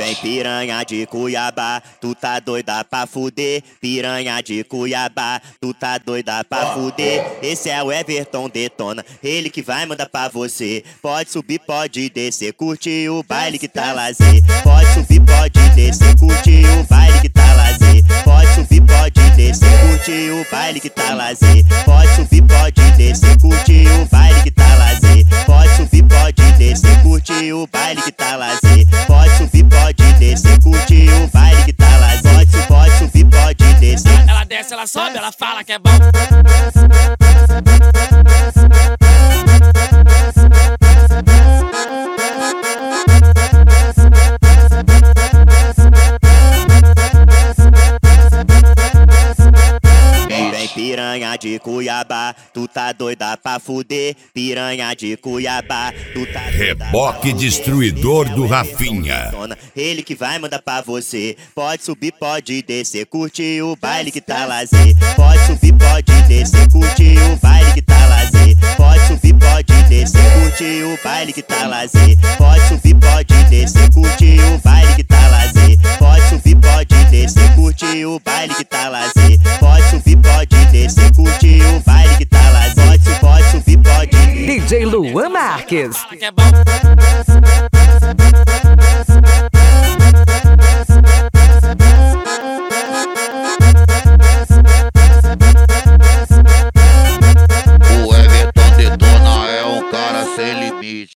Vem piranha de Cuiabá, tu tá doida pra fuder. Piranha de Cuiabá, tu tá doida pra fuder. Esse é o Everton Detona, ele que vai mandar pra você. Pode subir, pode descer, curte o baile que tá lazer. Pode subir, pode descer, curte o baile que tá lazer. Pode subir, pode descer, curte o baile que tá lazer. Pode subir, pode descer, curte o baile que tá lazer. Pode subir, pode descer, curte o baile que tá lazer. Pode subir, pode descer, curte o baile que tá lazer. Pode subir, pode descer. Ela desce, ela sobe, ela fala que é bom. Piranha de Cuiabá, tu tá doida pra fuder. Piranha de Cuiabá, tu tá doida. Reboque destruidor do Rafinha. Ele que vai mandar pra você. Pode subir, pode descer, curte o baile que tá lazer. Pode subir, pode descer, curte o baile que tá lazer. Pode subir, pode descer, curte o baile que tá lazer. Pode subir, pode descer, curte o baile que tá lazer. Pode subir, pode descer, curte o baile que tá lazer. Pode subir, pode descer, curte o baile que tá lazer. Pode subir, pode. DJ Luan Marques. Fala que é bom.